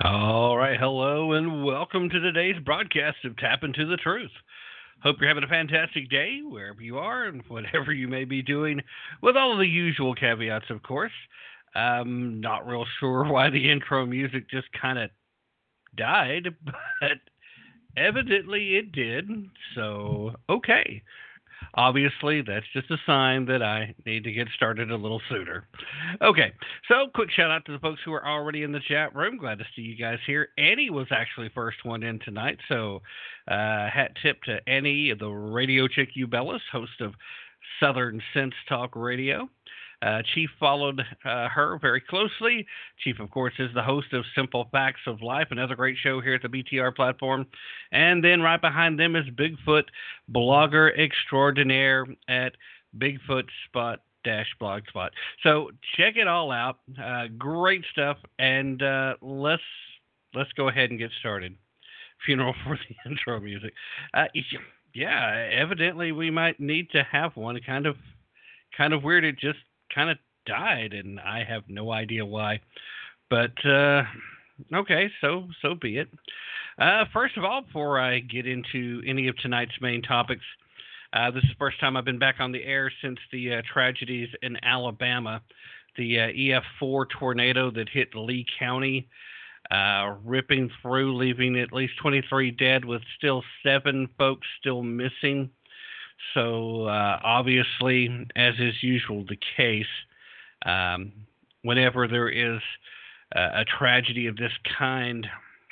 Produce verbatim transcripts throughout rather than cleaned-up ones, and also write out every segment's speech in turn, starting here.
All right, hello and welcome to today's broadcast of Tap Into the Truth. Hope you're having a fantastic day wherever you are and whatever you may be doing, with all of the usual caveats, of course. I'm not real sure why the intro music just kind of died, but evidently it did. So, okay. Obviously, that's just a sign that I need to get started a little sooner. Okay, so quick shout out to the folks who are already in the chat room. Glad to see you guys here. Annie was actually first one in tonight, so uh, hat tip to Annie, the Radio Chick Ubellis, host of Southern Sense Talk Radio. Uh, Chief followed uh, her very closely. Chief, of course, is the host of Simple Facts of Life, another great show here at the B T R platform. And then right behind them is Bigfoot blogger extraordinaire at Bigfoot Spot dash blogspot. So check it all out. Uh, great stuff. And uh, let's let's go ahead and get started. Funeral for the intro music. Uh, yeah, evidently we might need to have one. Kind of kind of weird. It just kind of died, and I have no idea why. But uh, okay, so so be it. Uh, first of all, before I get into any of tonight's main topics, uh, this is the first time I've been back on the air since the uh, tragedies in Alabama, the uh, E F four tornado that hit Lee County, uh, ripping through, leaving at least twenty-three dead, with still seven folks still missing. So uh, obviously, as is usual the case, um, whenever there is uh, a tragedy of this kind,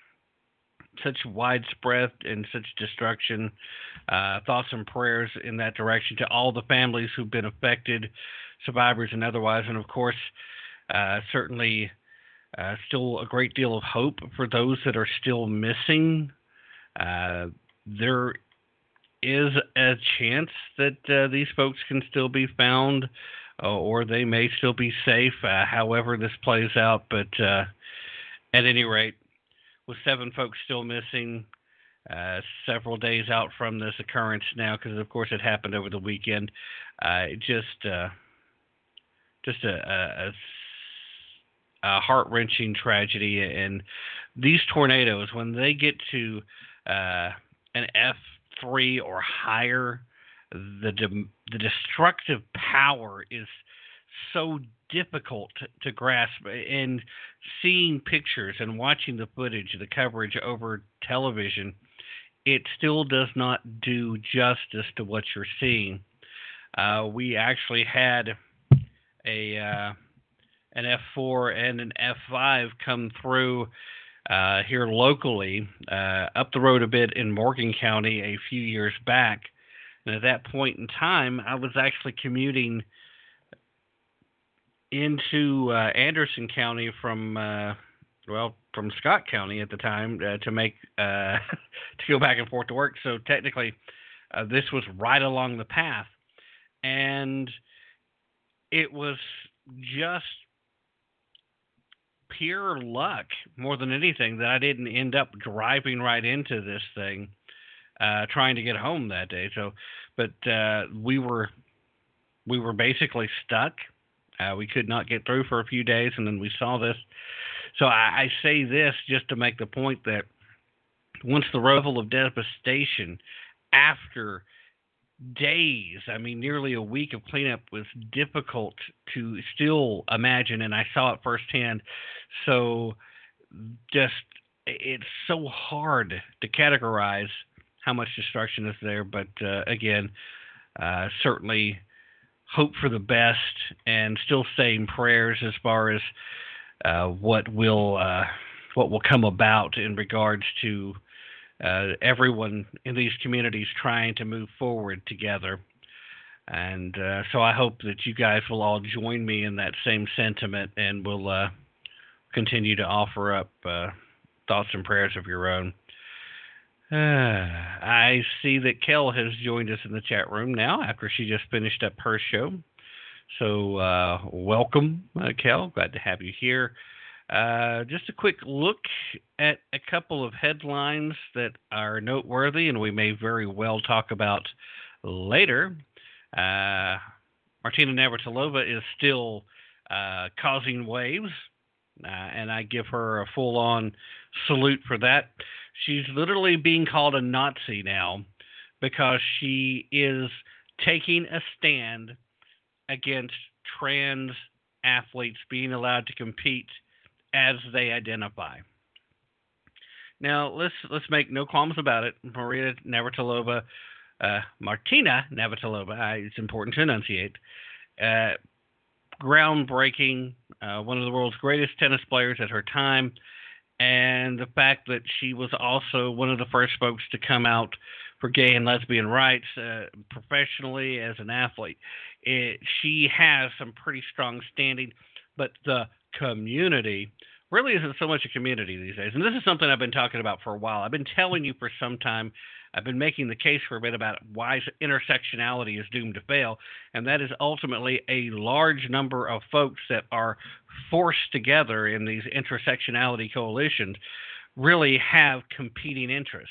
such widespread and such destruction, uh, thoughts and prayers in that direction to all the families who've been affected, survivors and otherwise, and of course, uh, certainly uh, still a great deal of hope for those that are still missing. Uh, there is a chance that uh, these folks can still be found, uh, or they may still be safe, uh, however this plays out. But uh, at any rate, with seven folks still missing, uh, several days out from this occurrence now, because of course it happened over the weekend, uh, just uh, just a, a, a heart-wrenching tragedy. And these tornadoes, when they get to uh, an F three or higher, the de- the destructive power is so difficult to, to grasp. And seeing pictures and watching the footage, the coverage over television, it still does not do justice to what you're seeing. Uh, we actually had a uh, an F four and an F five come through Uh, here locally, uh, up the road a bit in Morgan County a few years back. And at that point in time, I was actually commuting into uh, Anderson County from, uh, well, from Scott County at the time uh, to make, uh, to go back and forth to work. So technically, uh, this was right along the path. And it was just pure luck more than anything that I didn't end up driving right into this thing, uh, trying to get home that day. So, but uh, we were we were basically stuck. Uh, we could not get through for a few days, and then we saw this. So I, I say this just to make the point that once the level of devastation after days, I mean, nearly a week of cleanup was difficult to still imagine, and I saw it firsthand. So just, it's so hard to categorize how much destruction is there, but uh, again, uh, certainly hope for the best and still saying prayers as far as uh, what will uh, what will come about in regards to uh, everyone in these communities trying to move forward together. And uh, so I hope that you guys will all join me in that same sentiment, and will uh, continue to offer up uh, thoughts and prayers of your own. Uh, I see that Kel has joined us in the chat room now after she just finished up her show. So uh, welcome, uh, Kel. Glad to have you here. Uh, just a quick look at a couple of headlines that are noteworthy and we may very well talk about later. Uh, Martina Navratilova is still uh, causing waves uh, and I give her a full-on salute for that. She's literally being called a Nazi now because she is taking a stand against trans athletes being allowed to compete as they identify. Now, let's let's make no qualms about it. Maria Navratilova, uh, Martina Navratilova, I, it's important to enunciate, uh, groundbreaking, uh, one of the world's greatest tennis players at her time, and the fact that she was also one of the first folks to come out for gay and lesbian rights uh, professionally as an athlete. It, she has some pretty strong standing, but the community really isn't so much a community these days. And this is something I've been talking about for a while. I've been telling you for some time. I've been making the case for a bit about why intersectionality is doomed to fail, and that is ultimately a large number of folks that are forced together in these intersectionality coalitions really have competing interests.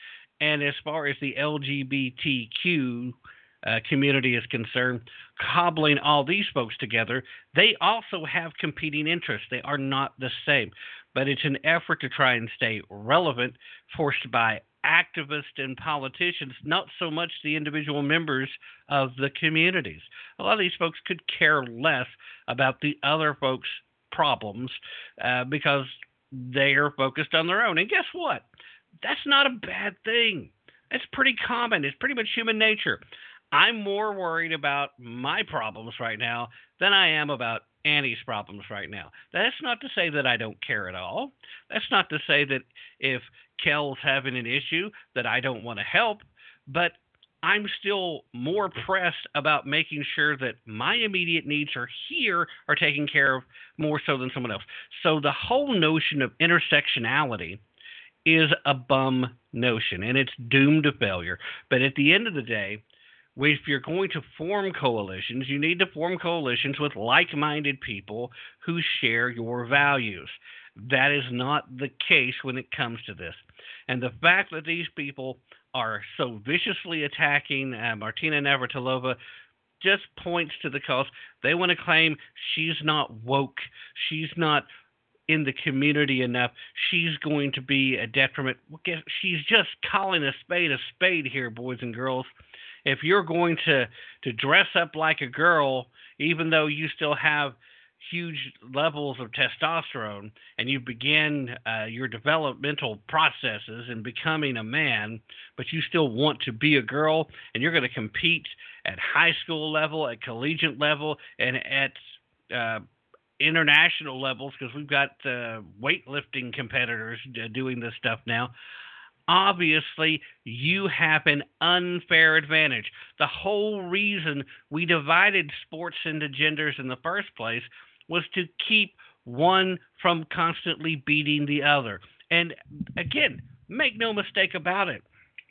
And as far as the L G B T Q uh, community is concerned, cobbling all these folks together, they also have competing interests. They are not the same, but it's an effort to try and stay relevant, forced by activists and politicians, not so much the individual members of the communities. A lot of these folks could care less about the other folks' problems uh, because they are focused on their own. And guess what? That's not a bad thing. It's pretty common. It's pretty much human nature. I'm more worried about my problems right now than I am about Annie's problems right now. That's not to say that I don't care at all. That's not to say that if Kel's having an issue that I don't want to help, but I'm still more pressed about making sure that my immediate needs are here are taken care of more so than someone else. So the whole notion of intersectionality is a bum notion, and it's doomed to failure. But at the end of the day, if you're going to form coalitions, you need to form coalitions with like-minded people who share your values. That is not the case when it comes to this. And the fact that these people are so viciously attacking uh, Martina Navratilova just points to the cause. They want to claim she's not woke, she's not in the community enough, she's going to be a detriment. She's just calling a spade a spade here, boys and girls. If you're going to, to dress up like a girl, even though you still have huge levels of testosterone and you begin uh, your developmental processes and becoming a man, but you still want to be a girl, and you're going to compete at high school level, at collegiate level, and at uh, international levels, because we've got uh, weightlifting competitors doing this stuff now. Obviously, you have an unfair advantage. The whole reason we divided sports into genders in the first place was to keep one from constantly beating the other. And again, make no mistake about it.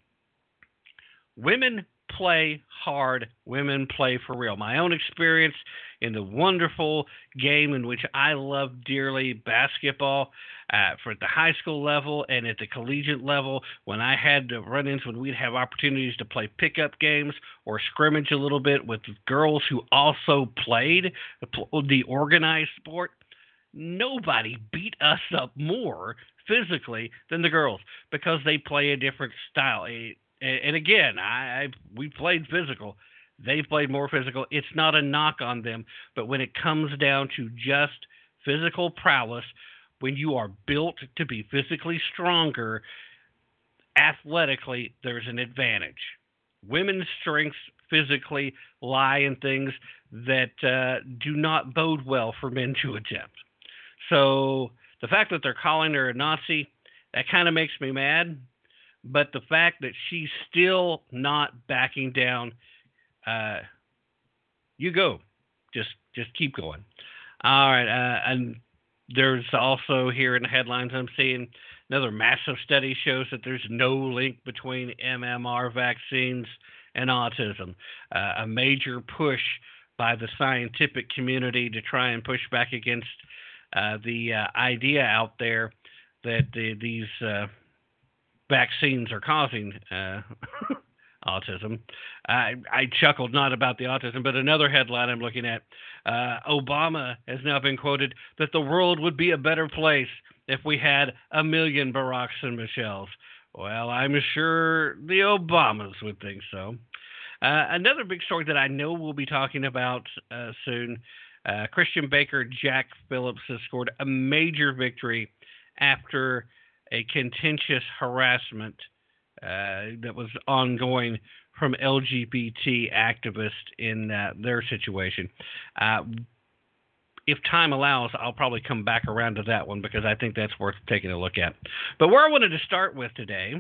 Women play hard. Women play for real. My own experience in the wonderful game in which I love dearly, basketball, uh, for at the high school level and at the collegiate level, when I had run-ins, when we'd have opportunities to play pickup games or scrimmage a little bit with girls who also played the organized sport, nobody beat us up more physically than the girls because they play a different style. And again, I, I we played physical. They played more physical. It's not a knock on them, but when it comes down to just physical prowess, when you are built to be physically stronger, athletically, there's an advantage. Women's strengths physically lie in things that uh, do not bode well for men to attempt. So the fact that they're calling her a Nazi, that kind of makes me mad. But the fact that she's still not backing down, uh, you go. Just just keep going. All right. Uh, and there's also here in the headlines I'm seeing another massive study shows that there's no link between M M R vaccines and autism. Uh, a major push by the scientific community to try and push back against uh, the uh, idea out there that the, these uh, vaccines are causing uh, autism. I, I chuckled not about the autism, but another headline I'm looking at. Uh, Obama has now been quoted that the world would be a better place if we had a million Baracks and Michelles. Well, I'm sure the Obamas would think so. Uh, another big story that I know we'll be talking about uh, soon. Uh, Christian Baker Jack Phillips has scored a major victory after a contentious harassment uh, that was ongoing from L G B T activists in uh, their situation. Uh, if time allows, I'll probably come back around to that one because I think that's worth taking a look at. But where I wanted to start with today,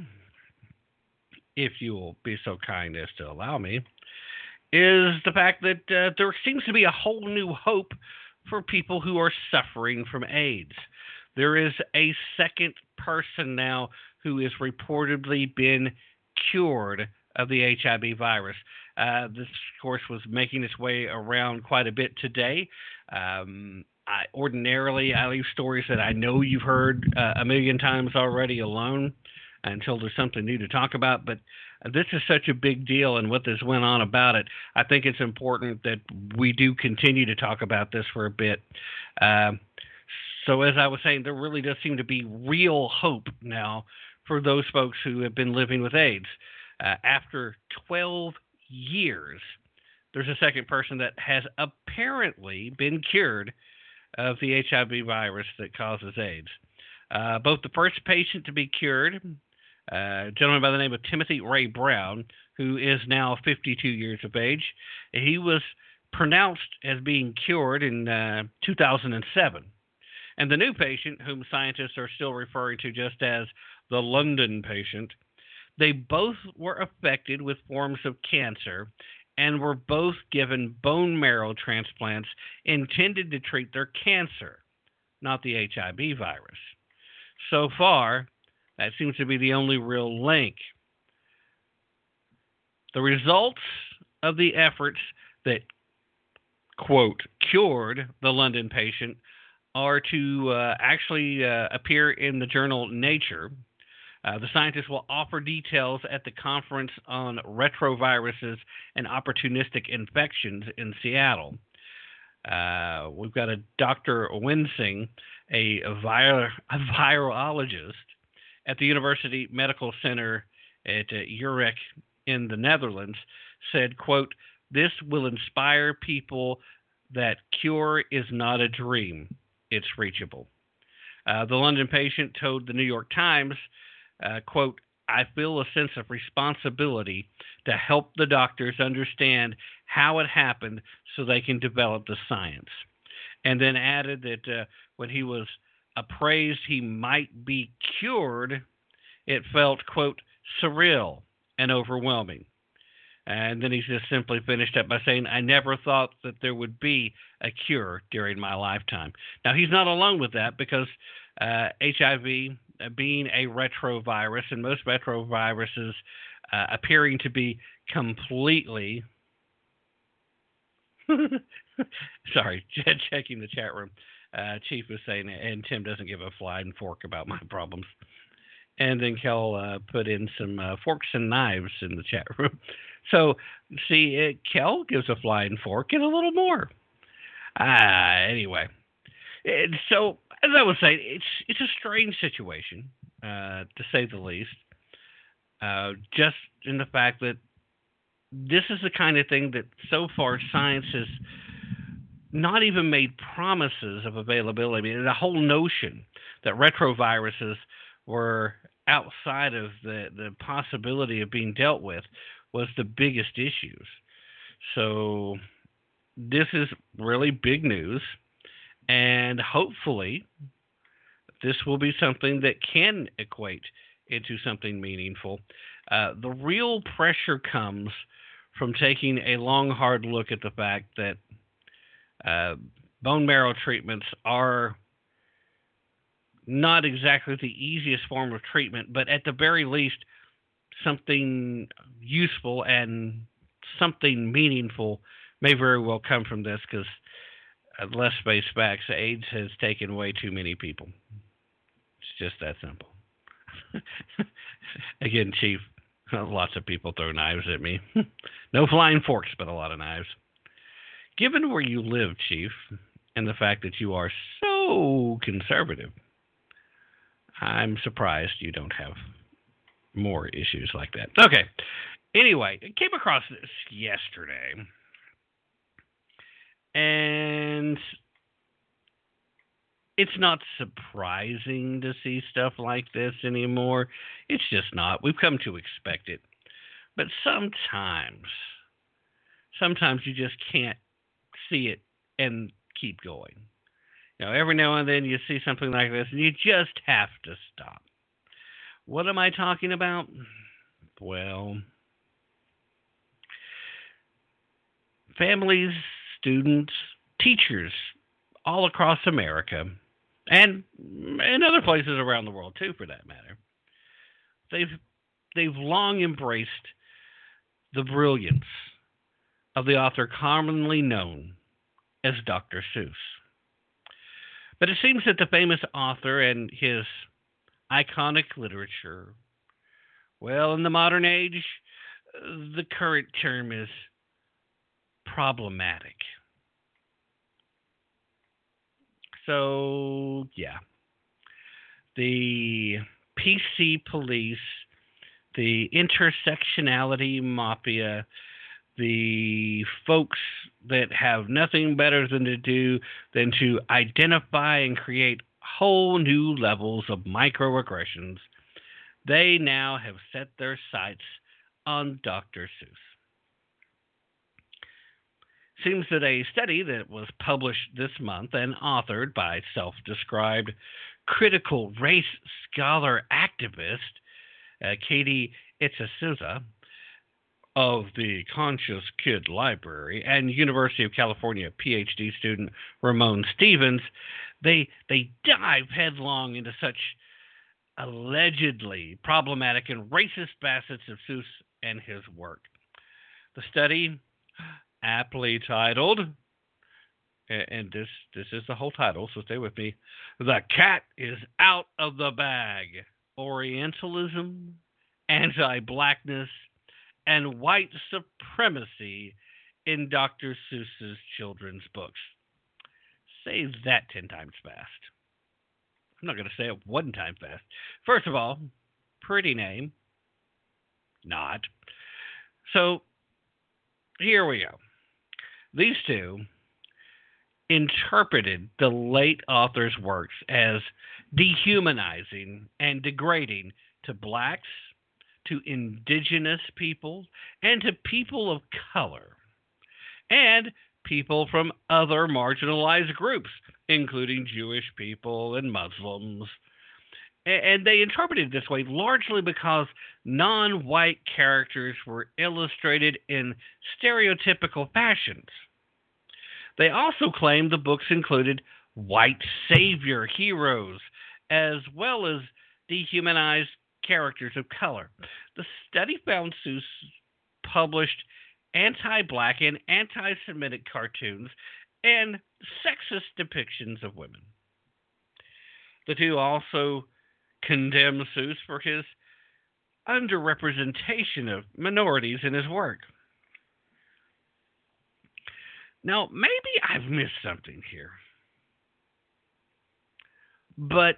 if you will be so kind as to allow me, is the fact that uh, there seems to be a whole new hope for people who are suffering from AIDS. There is a second person now who has reportedly been cured of the H I V virus. Uh, this, of course, was making its way around quite a bit today. Um, I, ordinarily, I leave stories that I know you've heard uh, a million times already alone until there's something new to talk about. But this is such a big deal, and what this went on about it, I think it's important that we do continue to talk about this for a bit. Uh, so as I was saying, there really does seem to be real hope now for those folks who have been living with AIDS. Uh, after twelve years, there's a second person that has apparently been cured of the H I V virus that causes AIDS. Uh, both the first patient to be cured, uh, a gentleman by the name of Timothy Ray Brown, who is now fifty-two years of age, he was pronounced as being cured in uh, two thousand seven. And the new patient, whom scientists are still referring to just as the London patient, they both were affected with forms of cancer and were both given bone marrow transplants intended to treat their cancer, not the H I V virus. So far, that seems to be the only real link. The results of the efforts that, quote, cured the London patient are to uh, actually uh, appear in the journal Nature. Uh, the scientists will offer details at the conference on retroviruses and opportunistic infections in Seattle. Uh, we've got a Doctor Wensing, a, vir- a virologist at the University Medical Center at uh, Urk in the Netherlands, said, quote, "This will inspire people that cure is not a dream. It's reachable." Uh, the London patient told the New York Times, Uh, quote, "I feel a sense of responsibility to help the doctors understand how it happened so they can develop the science." And then added that uh, when he was appraised he might be cured, it felt, quote, "surreal and overwhelming." And then he just simply finished up by saying, "I never thought that there would be a cure during my lifetime." Now, he's not alone with that because uh, H I V uh, being a retrovirus, and most retroviruses uh, appearing to be completely... Sorry, checking the chat room. Uh, Chief was saying, and Tim doesn't give a flying fork about my problems. And then Kel uh, put in some uh, forks and knives in the chat room. So, see, uh, Kel gives a flying fork and a little more. Uh, anyway, and so, as I was saying, it's it's a strange situation, uh, to say the least, uh, just in the fact that this is the kind of thing that so far science has not even made promises of availability. I mean, the whole notion that retroviruses were outside of the, the possibility of being dealt with was the biggest issues. So this is really big news, and hopefully this will be something that can equate into something meaningful. Uh, the real pressure comes from taking a long, hard look at the fact that uh, bone marrow treatments are not exactly the easiest form of treatment, but at the very least, something useful and something meaningful may very well come from this, because uh, let's face facts, AIDS has taken way too many people. It's just that simple. Again, Chief, Lots of people throw knives at me. No flying forks, but a lot of knives. Given where you live, Chief, and the fact that you are so conservative, I'm surprised you don't have more issues like that. Okay. Anyway, I came across this yesterday, and it's not surprising to see stuff like this anymore. It's just not. We've come to expect it. But sometimes, sometimes you just can't see it and keep going. You know, every now and then you see something like this, and you just have to stop. What am I talking about? Well, families, students, teachers all across America, and in other places around the world too, for that matter, they've they've long embraced the brilliance of the author commonly known as Doctor Seuss. But it seems that the famous author and his iconic literature, well, in the modern age, the current term is problematic. So, yeah. The P C police, the intersectionality mafia, the folks that have nothing better than to do than to identify and create whole new levels of microaggressions, they now have set their sights on Doctor Seuss. Seems that a study that was published this month and authored by self-described critical race scholar activist uh, Katie Itzasuza of the Conscious Kid Library and University of California PhD student Ramon Stevens, they they dive headlong into such allegedly problematic and racist facets of Seuss and his work. The study, aptly titled, and this this is the whole title, so stay with me, "The Cat is Out of the Bag: Orientalism, Anti-Blackness, and White Supremacy in Doctor Seuss's Children's Books." Say that ten times fast. I'm not going to say it one time fast. First of all, pretty name. Not. So, here we go. These two interpreted the late author's works as dehumanizing and degrading to blacks, to indigenous people, and to people of color, and people from other marginalized groups, including Jewish people and Muslims. And they interpreted it this way largely because non-white characters were illustrated in stereotypical fashions. They also claimed the books included white savior heroes, as well as dehumanized characters of color. The study found Seuss published anti-black and anti-Semitic cartoons and sexist depictions of women. The two also condemned Seuss for his underrepresentation of minorities in his work. Now, maybe I've missed something here, but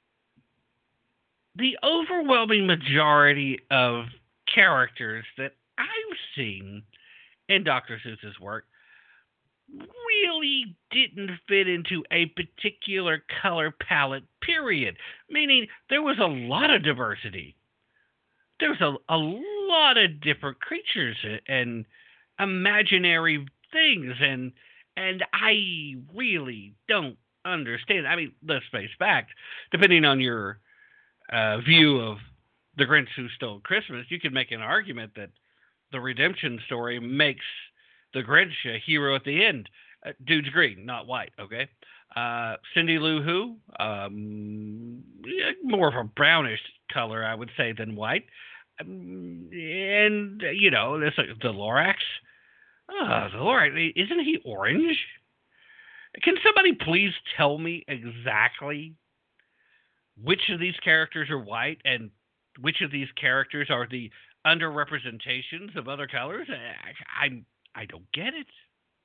the overwhelming majority of characters that I've seen in Doctor Seuss's work really didn't fit into a particular color palette, period. Meaning there was a lot of diversity. There's a, a lot of different creatures and imaginary things, and and I really don't understand. I mean, let's face fact, depending on your uh, view of The Grinch Who Stole Christmas, you could make an argument that the redemption story makes the Grinch a hero at the end. Uh, dude's green, not white, okay? Uh, Cindy Lou Who, um, yeah, more of a brownish color, I would say, than white. Um, and, uh, you know, there's like the Lorax. Oh, the Lorax, isn't he orange? Can somebody please tell me exactly which of these characters are white and which of these characters are the underrepresentations of other colors. I, I, I don't get it.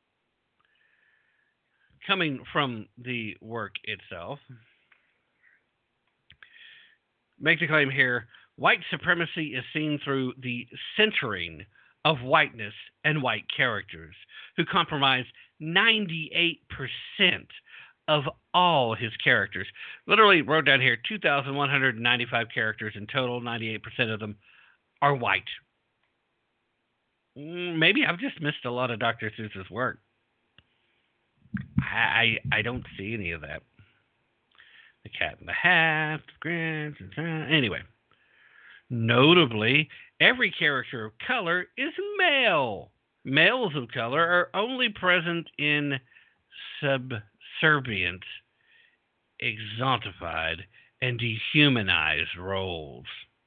Coming from the work itself, make the claim here: white supremacy is seen through the centering of whiteness and white characters, who comprise ninety-eight percent of all his characters. Literally wrote down here two thousand one hundred ninety-five characters in total, ninety-eight percent of them are white. Maybe I've just missed a lot of Doctor Seuss's work. I, I, I don't see any of that. The Cat in the Hat, anyway. Notably, every character of color is male. Males of color are only present in subservient, exontified, and dehumanized roles.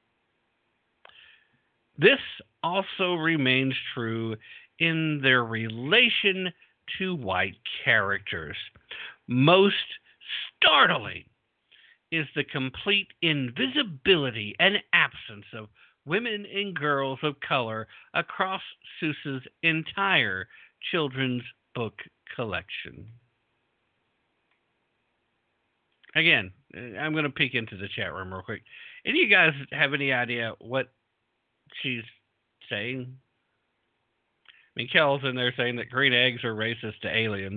This also remains true in their relation to white characters. Most startling is the complete invisibility and absence of women and girls of color across Seuss's entire children's book collection. Again, I'm going to peek into the chat room real quick. Any of you guys have any idea what she's saying? I mean, Kel's in there saying that green eggs are racist to aliens.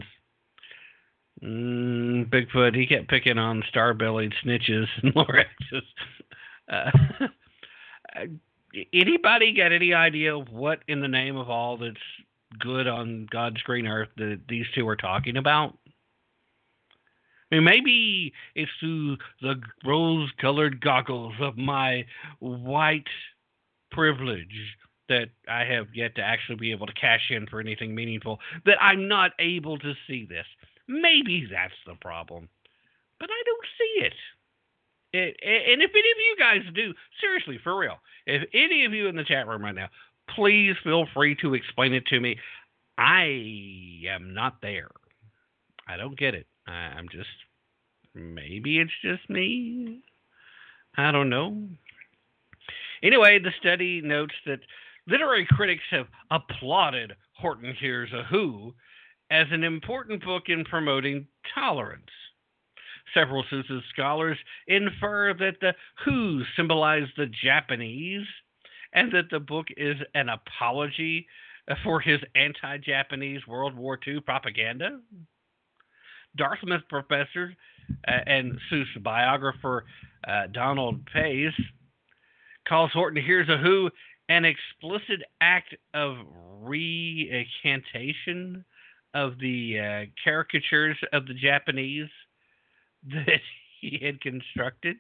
Mm, Bigfoot, he kept picking on star-bellied snitches and Loraxes. Uh, anybody got any idea what, in the name of all that's good on God's green earth, that these two are talking about? I mean, maybe it's through the rose-colored goggles of my white privilege that I have yet to actually be able to cash in for anything meaningful, that I'm not able to see this. Maybe that's the problem. But I don't see it. it. And if any of you guys do, seriously, for real, if any of you in the chat room right now, please feel free to explain it to me. I am not there. I don't get it. I'm just, maybe it's just me. I don't know. Anyway, the study notes that literary critics have applauded Horton Hears a Who as an important book in promoting tolerance. Several Seuss scholars infer that the Who symbolize the Japanese and that the book is an apology for his anti-Japanese World War Two propaganda. Dartmouth professor uh, and Seuss biographer uh, Donald Pace calls Horton Hears a Who an explicit act of recantation of the uh, caricatures of the Japanese that he had constructed.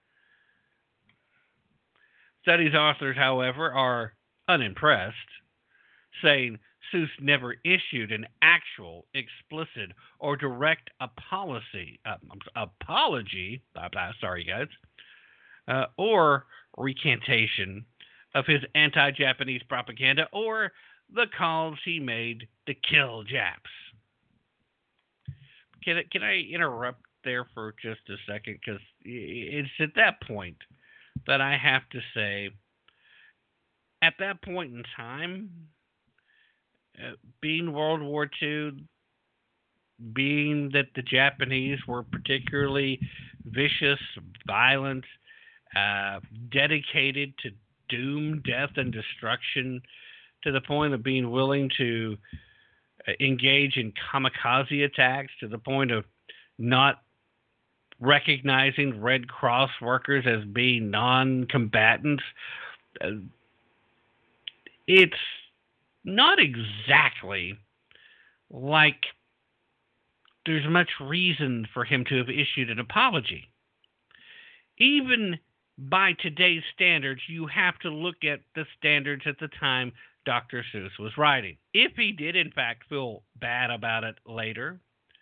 Study's authors, however, are unimpressed, saying Seuss never issued an actual, explicit, or direct apology, uh, apology, sorry guys, uh, or recantation of his anti-Japanese propaganda or the calls he made to kill Japs. Can I, can I interrupt there for just a second? Because it's at that point that I have to say, at that point in time, uh, being World War Two, being that the Japanese were particularly vicious, violent, uh, dedicated to doom, death, and destruction to the point of being willing to uh, engage in kamikaze attacks, to the point of not recognizing Red Cross workers as being non-combatants. Uh, it's not exactly like there's much reason for him to have issued an apology. Even by today's standards, you have to look at the standards at the time Doctor Seuss was writing. If he did, in fact, feel bad about it later,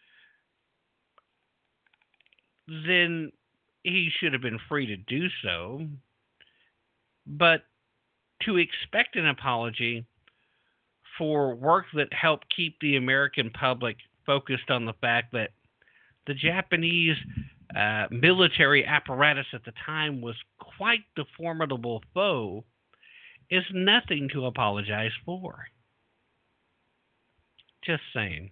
then he should have been free to do so. But to expect an apology for work that helped keep the American public focused on the fact that the Japanese uh, military apparatus at the time was quite the formidable foe, is nothing to apologize for. Just saying.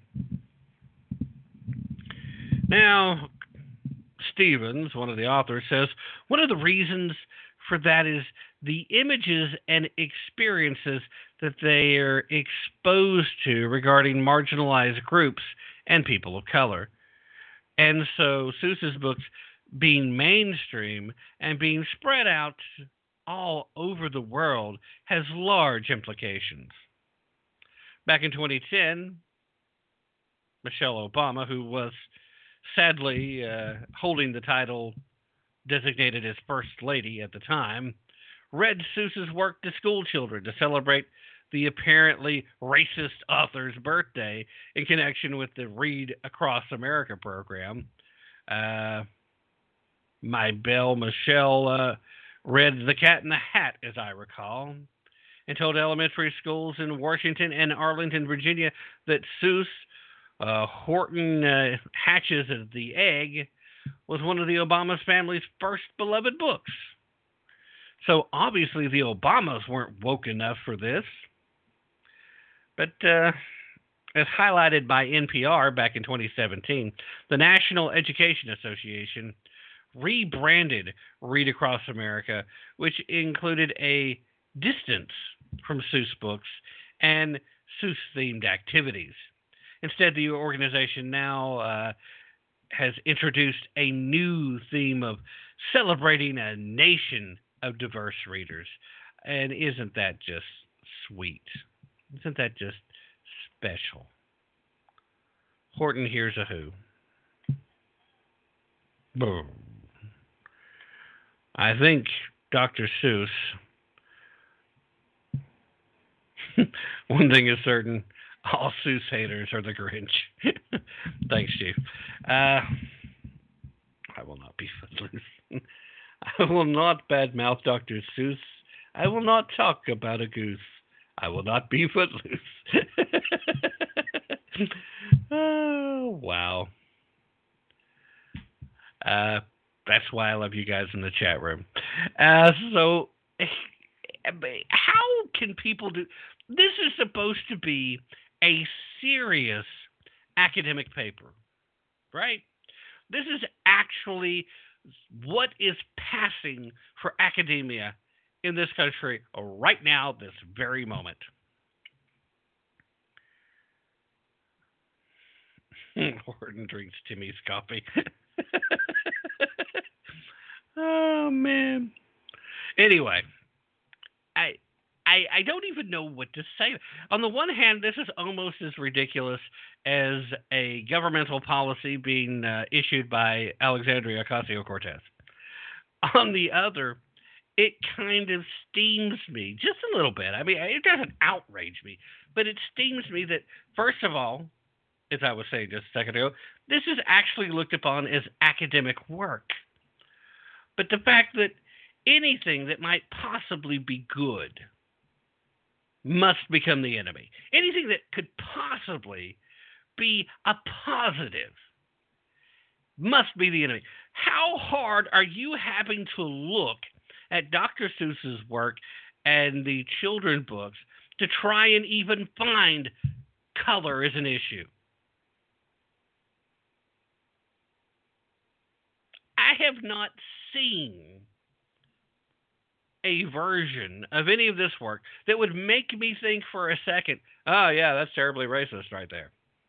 Now, Stevens, one of the authors, says one of the reasons for that is the images and experiences that they are exposed to regarding marginalized groups and people of color. And so Seuss's books being mainstream and being spread out all over the world has large implications. Back in twenty ten, Michelle Obama, who was sadly uh, holding the title designated as First Lady at the time, read Seuss's work to school children to celebrate the apparently racist author's birthday in connection with the Read Across America program. Uh, my belle Michelle uh, read The Cat in the Hat, as I recall, and told elementary schools in Washington and Arlington, Virginia, that Seuss, uh, Horton uh, Hatches of the Egg, was one of the Obama's family's first beloved books. So obviously the Obamas weren't woke enough for this. But uh, as highlighted by N P R back in twenty seventeen, the National Education Association rebranded Read Across America, which included a distance from Seuss books and Seuss-themed activities. Instead, the organization now uh, has introduced a new theme of celebrating a nation of diverse readers. And isn't that just sweet? Isn't that just special? Horton Hears a Who. Boom. I think Doctor Seuss, one thing is certain, all Seuss haters are the Grinch. Thanks, Chief. Uh, I will not be footloose. I will not badmouth Doctor Seuss. I will not talk about a goose. I will not be footloose. Oh, wow. Uh, that's why I love you guys in the chat room. Uh, so, how can people do... This is supposed to be a serious academic paper, right? This is actually what is passing for academia in this country right now, this very moment. Horton drinks Timmy's coffee. Oh, man. Anyway, I, I I don't even know what to say. On the one hand, this is almost as ridiculous as a governmental policy being uh, issued by Alexandria Ocasio-Cortez. On the other, it kind of steams me just a little bit. I mean, it doesn't outrage me, but it steams me that, first of all, as I was saying just a second ago, this is actually looked upon as academic work. But the fact that anything that might possibly be good must become the enemy. Anything that could possibly be a positive must be the enemy. How hard are you having to look at Doctor Seuss's work and the children's books to try and even find color as an issue? I have not seen a version of any of this work that would make me think for a second, oh yeah, that's terribly racist right there.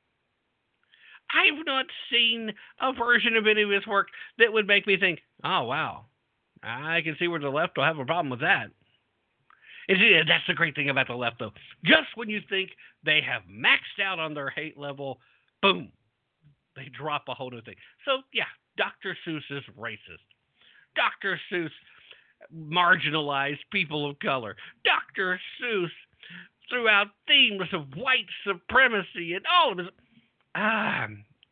I've not seen a version of any of his work that would make me think, oh wow, I can see where the left will have a problem with that. And see, that's the great thing about the left, though. Just when you think they have maxed out on their hate level, boom, they drop a whole new thing. So yeah, Doctor Seuss is racist. Doctor Seuss marginalized people of color. Doctor Seuss threw out themes of white supremacy and all of his... Ah,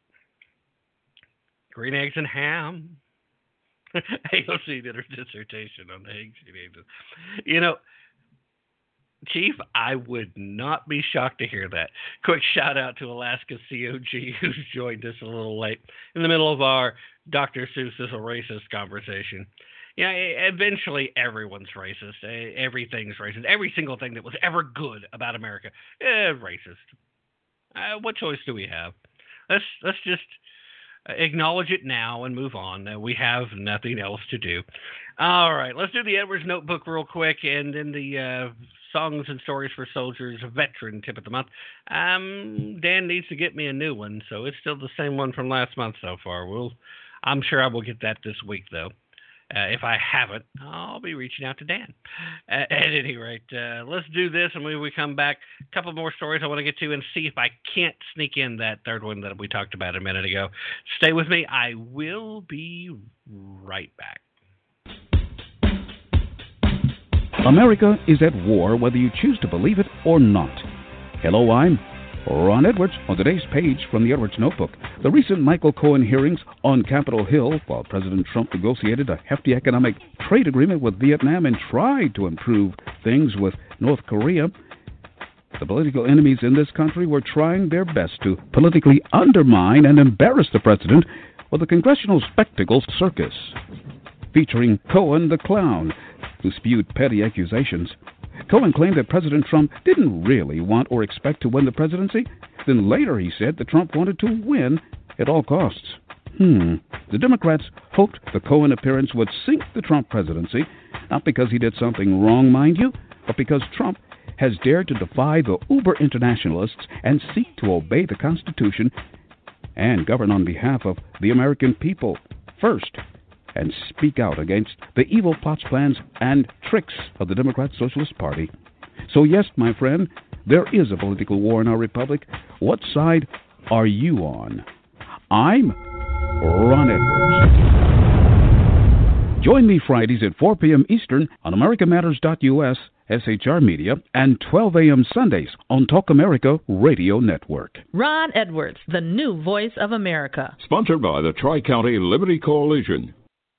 green eggs and ham. A O C did her dissertation on eggs and eggs. You know, Chief, I would not be shocked to hear that. Quick shout out to Alaska C O G, who's joined us a little late in the middle of our Doctor Seuss is a racist conversation. Yeah, e- eventually everyone's racist. E- Everything's racist. Every single thing that was ever good about America, eh, racist. Uh, what choice do we have? Let's let's just acknowledge it now and move on. Uh, we have nothing else to do. All right, let's do the Edwards Notebook real quick, and then the uh, songs and stories for soldiers veteran tip of the month. Um, Dan needs to get me a new one, so it's still the same one from last month so far. We'll, I'm sure I will get that this week though. Uh, if I haven't, I'll be reaching out to Dan. Uh, at any rate, uh, let's do this, and when we come back, a couple more stories I want to get to and see if I can't sneak in that third one that we talked about a minute ago. Stay with me. I will be right back. America is at war whether you choose to believe it or not. Hello, I'm Ron Edwards. On today's page from the Edwards Notebook, the recent Michael Cohen hearings on Capitol Hill while President Trump negotiated a hefty economic trade agreement with Vietnam and tried to improve things with North Korea. The political enemies in this country were trying their best to politically undermine and embarrass the president with a congressional spectacle circus featuring Cohen the Clown, who spewed petty accusations. Cohen claimed that President Trump didn't really want or expect to win the presidency. Then later he said that Trump wanted to win at all costs. Hmm. The Democrats hoped the Cohen appearance would sink the Trump presidency, not because he did something wrong, mind you, but because Trump has dared to defy the uber-internationalists and seek to obey the Constitution and govern on behalf of the American people first, and speak out against the evil plots, plans, and tricks of the Democrat Socialist Party. So yes, my friend, there is a political war in our republic. What side are you on? I'm Ron Edwards. Join me Fridays at four p.m. Eastern on America Matters dot U S, S H R Media, and twelve a.m. Sundays on Talk America Radio Network. Ron Edwards, the new voice of America. Sponsored by the Tri-County Liberty Coalition.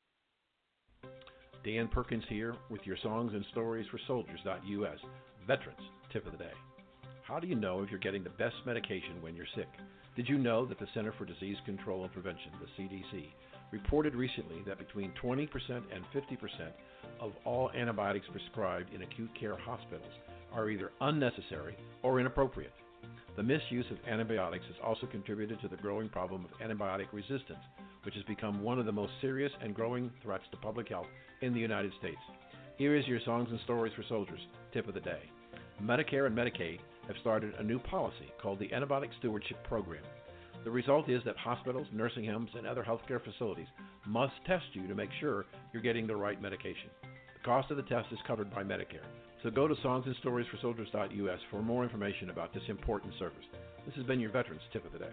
Dan Perkins here with your songs and stories for soldiers dot U S. Veterans Tip of the Day. How do you know if you're getting the best medication when you're sick? Did you know that the Center for Disease Control and Prevention, the C D C, reported recently that between twenty percent and fifty percent of all antibiotics prescribed in acute care hospitals are either unnecessary or inappropriate? The misuse of antibiotics has also contributed to the growing problem of antibiotic resistance, which has become one of the most serious and growing threats to public health in the United States. Here is your Songs and Stories for Soldiers Tip of the Day. Medicare and Medicaid have started a new policy called the Antibiotic Stewardship Program. The result is that hospitals, nursing homes, and other healthcare facilities must test you to make sure you're getting the right medication. The cost of the test is covered by Medicare. So go to songs and stories for soldiers dot U S for more information about this important service. This has been your Veterans Tip of the Day.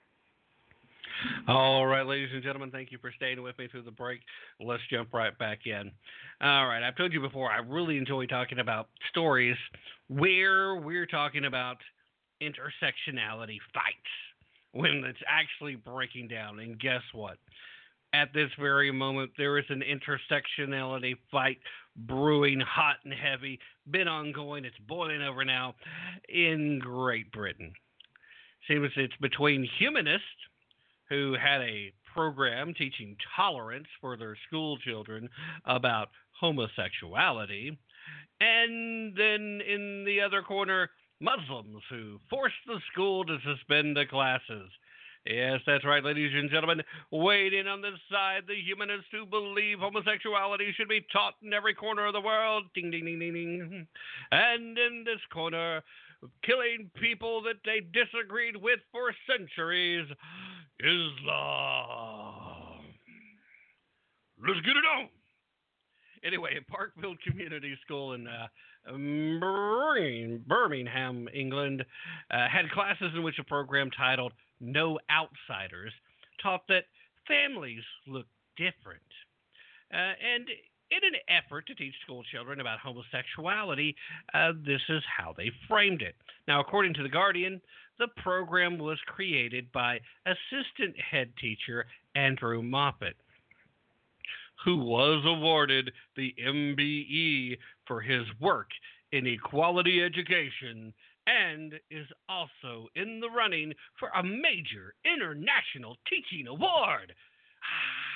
All right, ladies and gentlemen, thank you for staying with me through the break. Let's jump right back in. All right, I've told you before, I really enjoy talking about stories where we're talking about intersectionality fights, when it's actually breaking down. And guess what? At this very moment, there is an intersectionality fight brewing hot and heavy, been ongoing, it's boiling over now in Great Britain. Seems it's between humanists who had a program teaching tolerance for their school children about homosexuality, and then in the other corner, Muslims who forced the school to suspend the classes. Yes, that's right, ladies and gentlemen. Waiting on this side, the humanists who believe homosexuality should be taught in every corner of the world. Ding, ding, ding, ding, ding. And in this corner, killing people that they disagreed with for centuries, Islam. Let's get it on. Anyway, at Parkfield Community School in uh, Birmingham, England, uh, had classes in which a program titled No Outsiders taught that families look different. Uh, and in an effort to teach school children about homosexuality, uh, this is how they framed it. Now, according to The Guardian, the program was created by assistant head teacher Andrew Moffat, who was awarded the M B E for his work in equality education and is also in the running for a major international teaching award. Ah,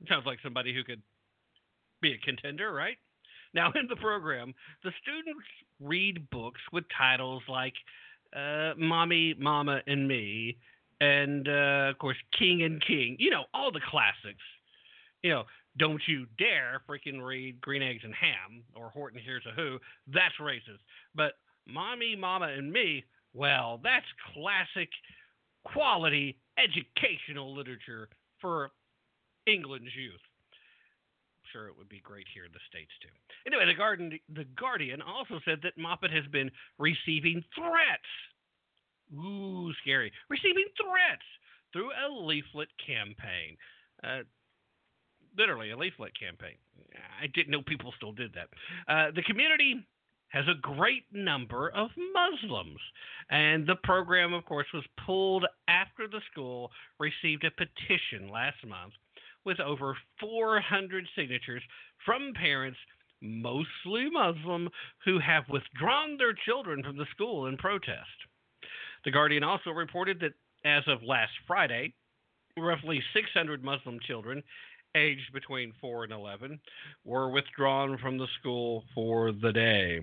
Sounds like somebody who could be a contender, right? Now, in the program, the students read books with titles like uh, Mommy, Mama, and Me, and, uh, of course, King and King. You know, all the classics. You know, Don't You Dare freaking read Green Eggs and Ham or Horton Hears a Who. That's racist. But Mommy, Mama, and Me, well, that's classic quality educational literature for England's youth. Sure, it would be great here in the States, too. Anyway, the, Garden, the Guardian also said that Moppet has been receiving threats. Ooh, scary. Receiving threats through a leaflet campaign. Uh, literally, a leaflet campaign. I didn't know people still did that. Uh, the community has a great number of Muslims, and the program, of course, was pulled after the school received a petition last month with over four hundred signatures from parents, mostly Muslim, who have withdrawn their children from the school in protest. The Guardian also reported that as of last Friday, roughly six hundred Muslim children aged between four and eleven were withdrawn from the school for the day.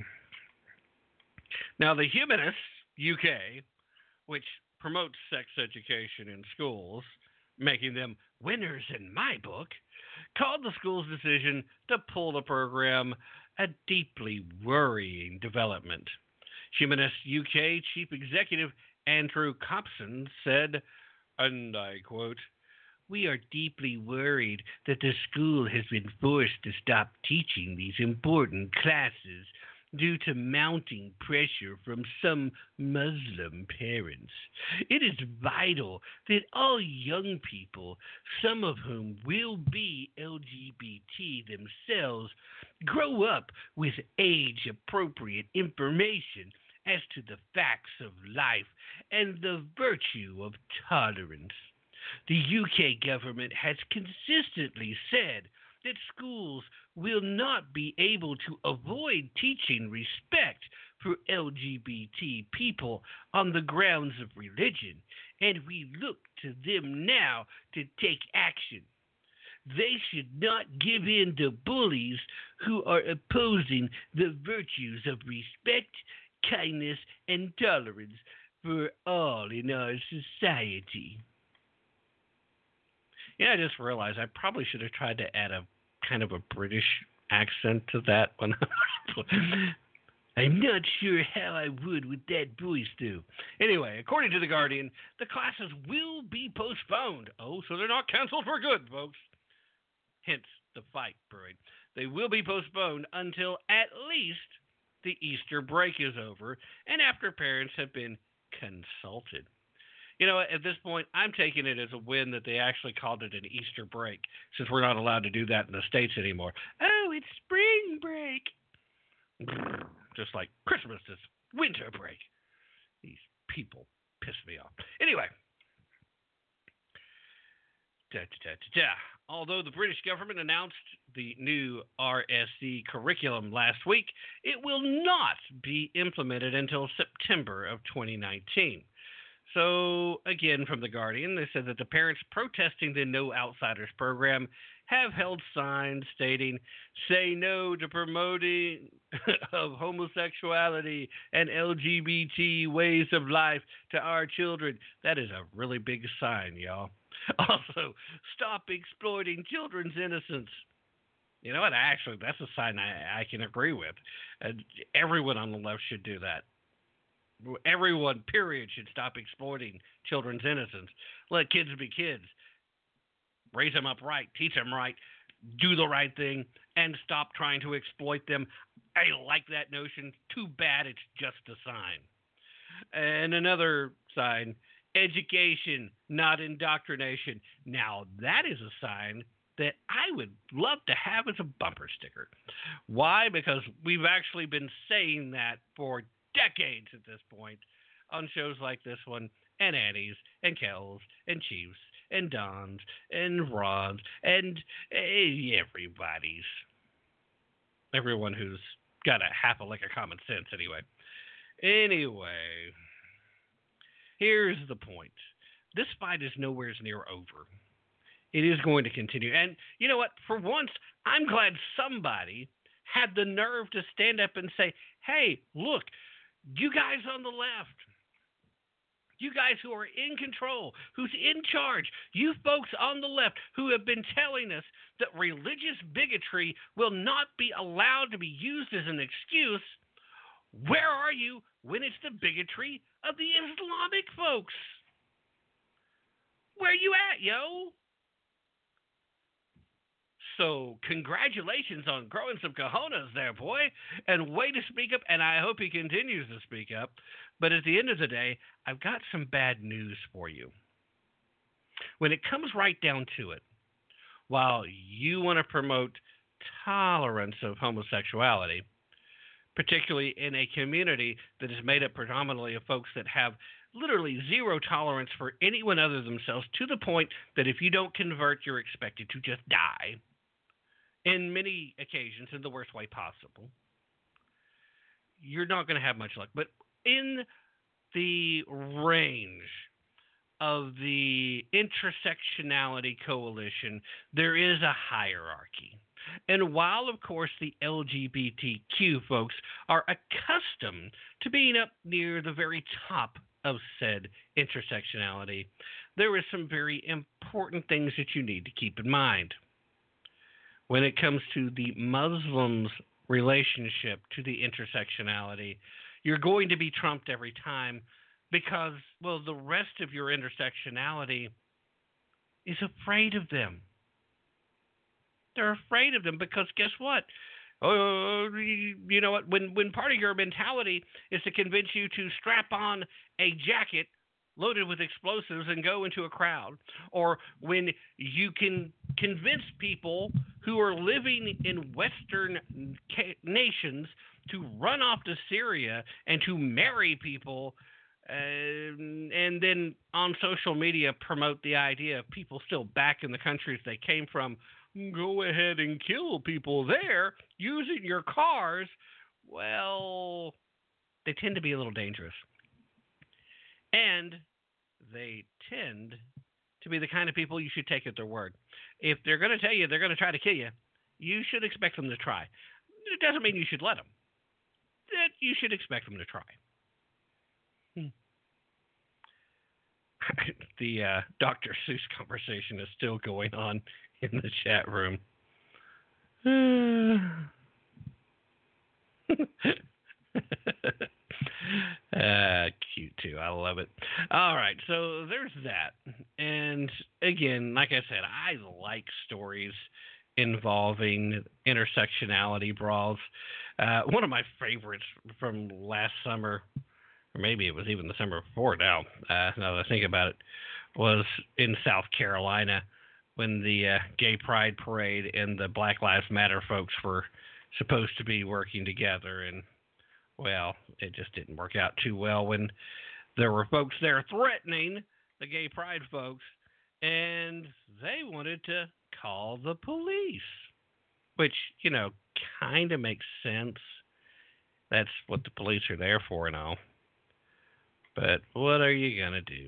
Now, the Humanists U K, which promotes sex education in schools, making them winners in my book, called the school's decision to pull the program a deeply worrying development. Humanists U K Chief Executive Andrew Copson said, and I quote, "We are deeply worried that the school has been forced to stop teaching these important classes due to mounting pressure from some Muslim parents. It is vital that all young people, some of whom will be L G B T themselves, grow up with age-appropriate information as to the facts of life and the virtue of tolerance. The U K government has consistently said that schools will not be able to avoid teaching respect for L G B T people on the grounds of religion, and we look to them now to take action. They should not give in to bullies who are opposing the virtues of respect, kindness, and tolerance for all in our society." Yeah, I just realized I probably should have tried to add a kind of a British accent to that one. I'm not sure how I would with that voice, though. Anyway, according to The Guardian, the classes will be postponed. Oh, so they're not canceled for good, folks. Hence the fight parade. They will be postponed until at least the Easter break is over and after parents have been consulted. You know, at this point, I'm taking it as a win that they actually called it an Easter break, since we're not allowed to do that in the States anymore. Oh, it's spring break. Just like Christmas is winter break. These people piss me off. Anyway. Da, da, da, da. Although the British government announced the new R S C curriculum last week, it will not be implemented until September of twenty nineteen. So, again, from The Guardian, they said that the parents protesting the No Outsiders program have held signs stating, "Say no to promoting of homosexuality and L G B T ways of life to our children." That is a really big sign, y'all. Also, stop exploiting children's innocence. You know what? Actually, that's a sign I, I can agree with. Uh, everyone on the left should do that. Everyone, period, should stop exploiting children's innocence. Let kids be kids. Raise them up right. Teach them right. Do the right thing. And stop trying to exploit them. I like that notion. Too bad it's just a sign. And another sign, education, not indoctrination. Now, that is a sign that I would love to have as a bumper sticker. Why? Because we've actually been saying that for decades at this point on shows like this one, and Annie's, and Kells, and Chiefs, and Don's, and Ron's, and uh, everybody's. Everyone who's got a half a lick of common sense, anyway. Anyway, here's the point. This fight is nowhere near over. It is going to continue. And you know what? For once, I'm glad somebody had the nerve to stand up and say, hey, look, you guys on the left, you guys who are in control, who's in charge, you folks on the left who have been telling us that religious bigotry will not be allowed to be used as an excuse, where are you when it's the bigotry of the Islamic folks? Where you at, yo? So congratulations on growing some cojones there, boy, and way to speak up, and I hope he continues to speak up. But at the end of the day, I've got some bad news for you. When it comes right down to it, while you want to promote tolerance of homosexuality, particularly in a community that is made up predominantly of folks that have literally zero tolerance for anyone other than themselves, to the point that if you don't convert, you're expected to just die, in many occasions, in the worst way possible, you're not going to have much luck. But in the range of the intersectionality coalition, there is a hierarchy. And while, of course, the L G B T Q folks are accustomed to being up near the very top of said intersectionality, there are some very important things that you need to keep in mind. When it comes to the Muslims' relationship to the intersectionality, you're going to be trumped every time because, well, the rest of your intersectionality is afraid of them. They're afraid of them because guess what? Oh, you know what? When when part of your mentality is to convince you to strap on a jacket loaded with explosives and go into a crowd, or when you can convince people who are living in Western nations to run off to Syria and to marry people, uh, and then on social media promote the idea of people still back in the countries they came from, go ahead and kill people there using your cars, well, they tend to be a little dangerous. And they tend to be the kind of people you should take at their word. If they're going to tell you they're going to try to kill you, you should expect them to try. It doesn't mean you should let them. That you should expect them to try. Hmm. The uh, Doctor Seuss conversation is still going on in the chat room. uh, cute too. I love it. All right, so there's that. And again, like I said, I like stories involving intersectionality brawls. Uh, one of my favorites from last summer, or maybe it was even the summer before now, uh, now that I think about it, was in South Carolina when the uh, Gay Pride Parade and the Black Lives Matter folks were supposed to be working together. And, well, it just didn't work out too well when there were folks there threatening the Gay Pride folks, and they wanted to call the police, which, you know, kind of makes sense. That's what the police are there for and all. But what are you going to do?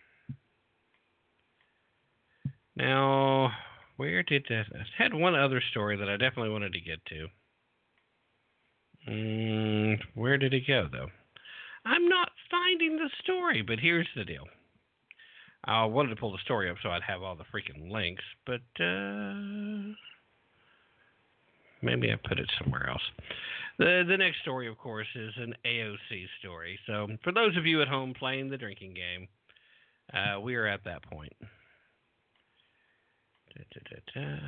Now, where did that... I had one other story that I definitely wanted to get to. Mm, where did it go, though? I'm not finding the story, but here's the deal. I wanted to pull the story up so I'd have all the freaking links, but uh, maybe I put it somewhere else. The the next story, of course, is an A O C story. So for those of you at home playing the drinking game, uh, we are at that point. Da, da, da, da.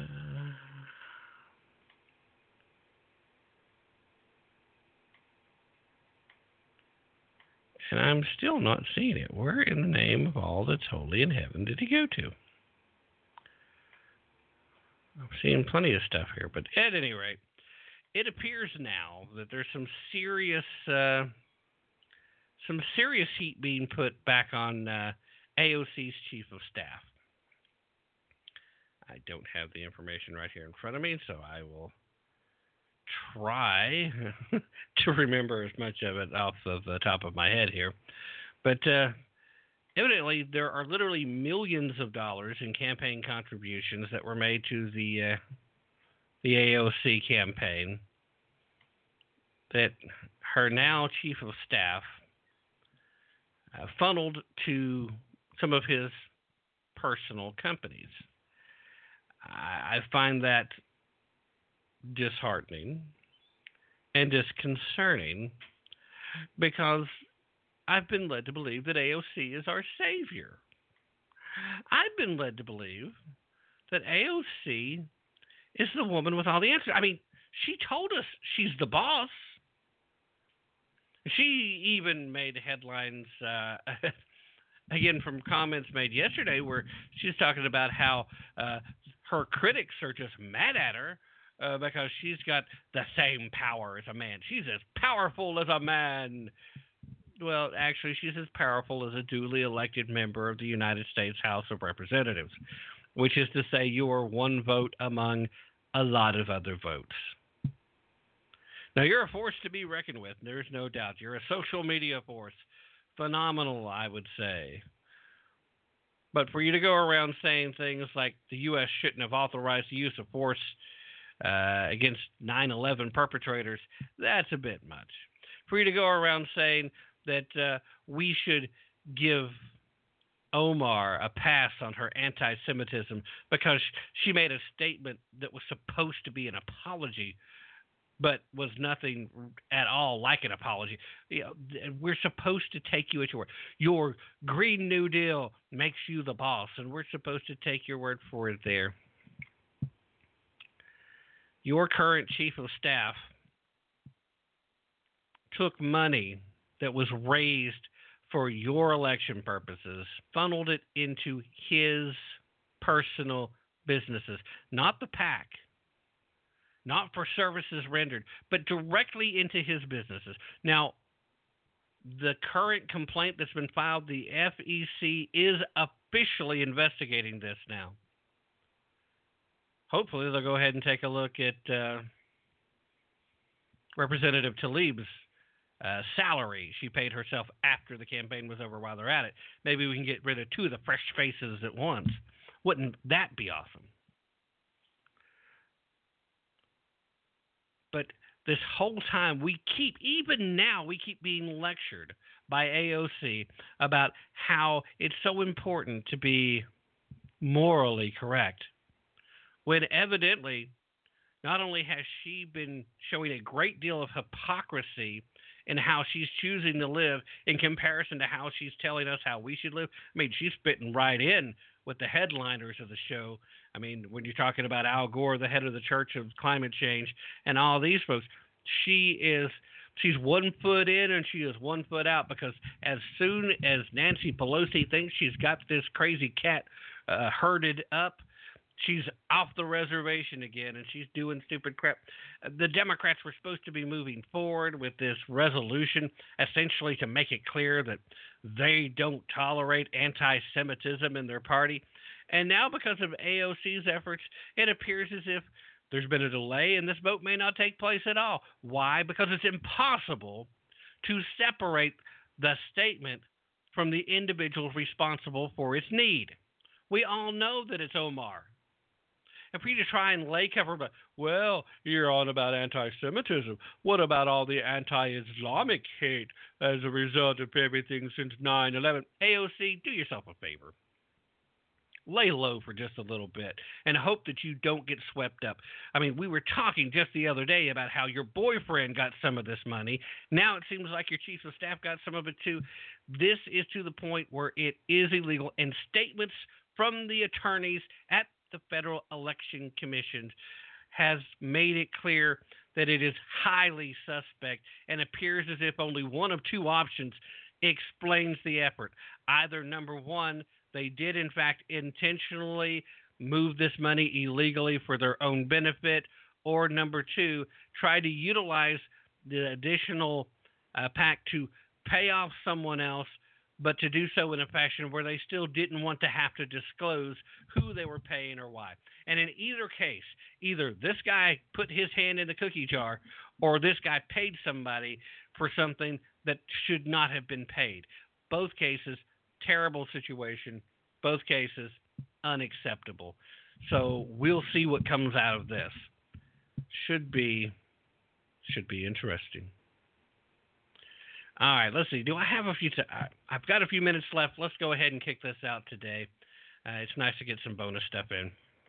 And I'm still not seeing it. Where in the name of all that's holy in heaven did he go to? I'm seeing plenty of stuff here, but at any rate, it appears now that there's some serious, uh, some serious heat being put back on uh, A O C's chief of staff. I don't have the information right here in front of me, so I will try to remember as much of it off of the top of my head here. But uh, evidently there are literally millions of dollars in campaign contributions that were made to the uh, the A O C campaign that her now chief of staff uh, funneled to some of his personal companies. I, I find that disheartening and disconcerting because I've been led to believe that A O C is our savior. I've been led to believe that A O C is the woman with all the answers. I mean, she told us she's the boss. She even made headlines, uh, again, from comments made yesterday where she's talking about how uh, her critics are just mad at her uh, because she's got the same power as a man. She's as powerful as a man. Well, actually, she's as powerful as a duly elected member of the United States House of Representatives, which is to say you are one vote among a lot of other votes. Now, you're a force to be reckoned with. There's no doubt. You're a social media force. Phenomenal, I would say. But for you to go around saying things like the U S shouldn't have authorized the use of force uh, against nine eleven perpetrators, that's a bit much. For you to go around saying that uh, we should give Omar a pass on her anti-Semitism because she made a statement that was supposed to be an apology but was nothing at all like an apology. You know, we're supposed to take you at your word. Your Green New Deal makes you the boss, and we're supposed to take your word for it there. Your current chief of staff took money that was raised for your election purposes, funneled it into his personal businesses, not the PAC, not for services rendered, but directly into his businesses. Now, the current complaint that's been filed, the F E C is officially investigating this now. Hopefully, they'll go ahead and take a look at uh, Representative Tlaib's uh, salary she paid herself after the campaign was over while they're at it. Maybe we can get rid of two of the fresh faces at once. Wouldn't that be awesome? But this whole time, we keep, even now, we keep being lectured by A O C about how it's so important to be morally correct. When evidently, not only has she been showing a great deal of hypocrisy in how she's choosing to live in comparison to how she's telling us how we should live. I mean, she's fitting right in with the headliners of the show. I mean, when you're talking about Al Gore, the head of the Church of Climate Change, and all these folks, she is she's one foot in and she is one foot out, because as soon as Nancy Pelosi thinks she's got this crazy cat uh, herded up, she's off the reservation again, and she's doing stupid crap. The Democrats were supposed to be moving forward with this resolution, essentially to make it clear that they don't tolerate anti-Semitism in their party. And now, because of A O C's efforts, it appears as if there's been a delay and this vote may not take place at all. Why? Because it's impossible to separate the statement from the individuals responsible for its need. We all know that it's Omar. And for you to try and lay cover, but, well, you're on about anti-Semitism. What about all the anti-Islamic hate as a result of everything since nine eleven? A O C, do yourself a favor. Lay low for just a little bit and hope that you don't get swept up. I mean, we were talking just the other day about how your boyfriend got some of this money. Now it seems like your chief of staff got some of it too. This is to the point where it is illegal, and statements from the attorneys at the Federal Election Commission has made it clear that it is highly suspect and appears as if only one of two options explains the effort. Either, number one, they did in fact intentionally move this money illegally for their own benefit, or number two, try to utilize the additional uh, PAC to pay off someone else, but to do so in a fashion where they still didn't want to have to disclose who they were paying or why. And in either case, either this guy put his hand in the cookie jar or this guy paid somebody for something that should not have been paid. Both cases terrible situation. Both cases unacceptable. So we'll see what comes out of this. Should be should be interesting. All right, let's see. Do I have a few? T- I've got a few minutes left. Let's go ahead and kick this out today. Uh, it's nice to get some bonus stuff in.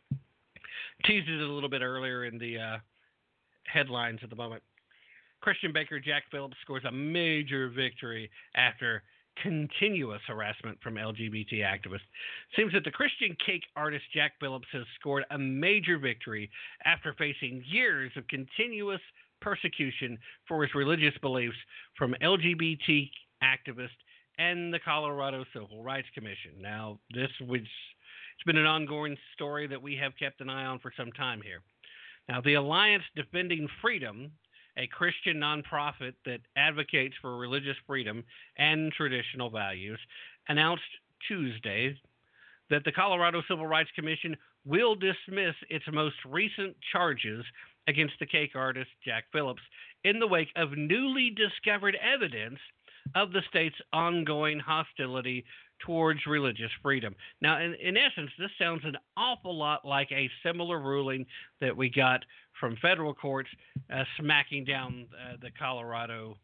Teased it a little bit earlier in the uh, headlines at the moment. Christian Baker Jack Phillips scores a major victory after continuous harassment from L G B T activists. Seems that the Christian cake artist Jack Phillips has scored a major victory after facing years of continuous persecution for his religious beliefs from L G B T activists and the Colorado Civil Rights Commission. Now, this was it's been an ongoing story that we have kept an eye on for some time here. Now, the Alliance Defending Freedom, a Christian nonprofit that advocates for religious freedom and traditional values, announced Tuesday that the Colorado Civil Rights Commission will dismiss its most recent charges against the cake artist Jack Phillips in the wake of newly discovered evidence of the state's ongoing hostility towards religious freedom. Now, in, in essence, this sounds an awful lot like a similar ruling that we got from federal courts uh, smacking down uh, the Colorado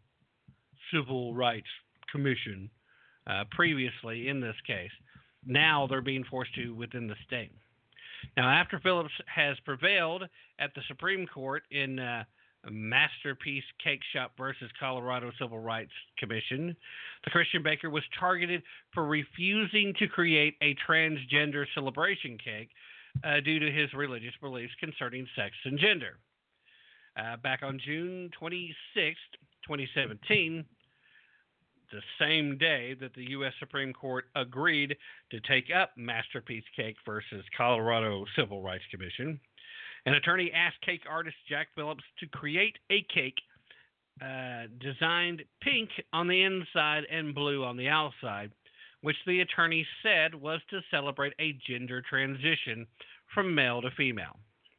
Civil Rights Commission uh, previously in this case. Now they're being forced to within the state. Now, after Phillips has prevailed at the Supreme Court in uh, Masterpiece Cake Shop versus Colorado Civil Rights Commission, the Christian baker was targeted for refusing to create a transgender celebration cake uh, due to his religious beliefs concerning sex and gender. Uh, back on June twenty-sixth, twenty seventeen, the same day that the U S Supreme Court agreed to take up Masterpiece Cake versus Colorado Civil Rights Commission, an attorney asked cake artist Jack Phillips to create a cake uh, designed pink on the inside and blue on the outside, which the attorney said was to celebrate a gender transition from male to female.